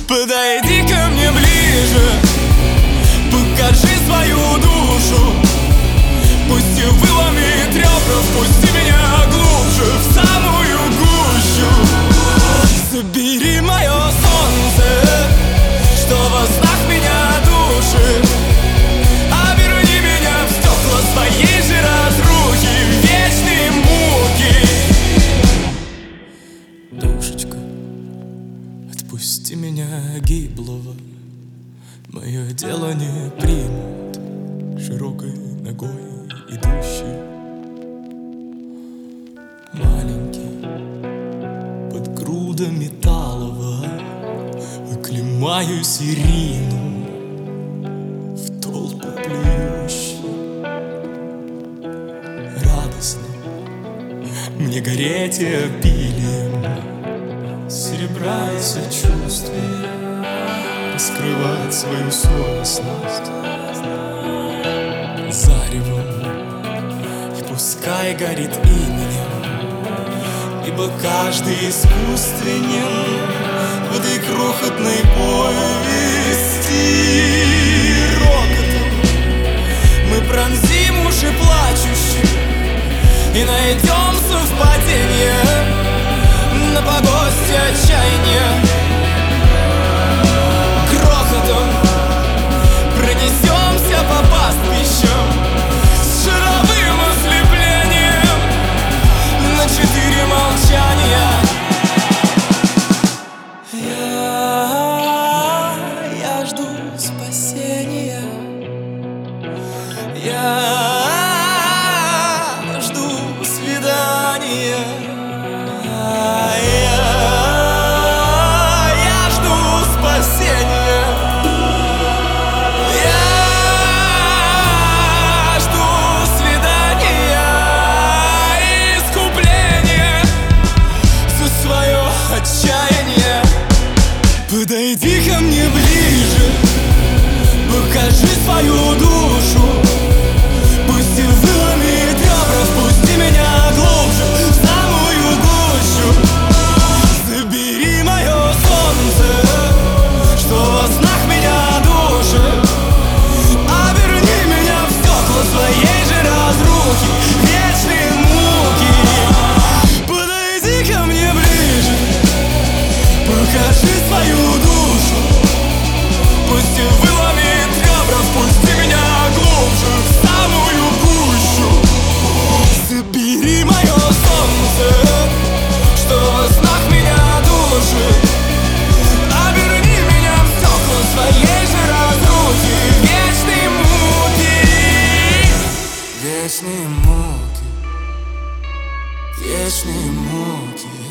Подойди ко мне ближе, покажи свою душу. Пусть и выломит ребра, впусти меня глубже, в самую гущу. Забери мое солнце, что во снах меня душит. Оберни меня в стекла своей же разрухи, в вечные муки. Душечка, отпусти меня гиблого, мое дело не примут широкой ногой идущий. Маленький, под грудами талого, оклемаю сирину, в толпу плюющий. Радостно мне гореть и обилием серебра и сочувствия раскрывать свою совестность заревом, и пускай горит именем, ибо каждый искусственен в этой крохотной повести. Рокотом мы пронзим уши плачущих и найдем совпадение на погосте отчаяния. Грохотом пронесемся по пастбищам с шаровым ослеплением на 4 молчания. Я жду спасения. Я жду свидания. Я жду спасения. Я жду свидания и искупления за свое отчаяние. Подойди ко мне ближе, покажи свою душу. Пусть и выломит ребра, впусти меня глубже, в самую гущу. Забери мое солнце, что во снах меня душит. Оберни меня в стекла своей же разрухи, вечные муки. Подойди ко мне ближе, покажи свою душу. Пусть и выломит ребра, впусти меня глубже, в самую гущу. Забери мое солнце, что во снах меня душит. Оберни меня в стекла своей же разрухи, вечные муки. Вечные муки, вечные муки.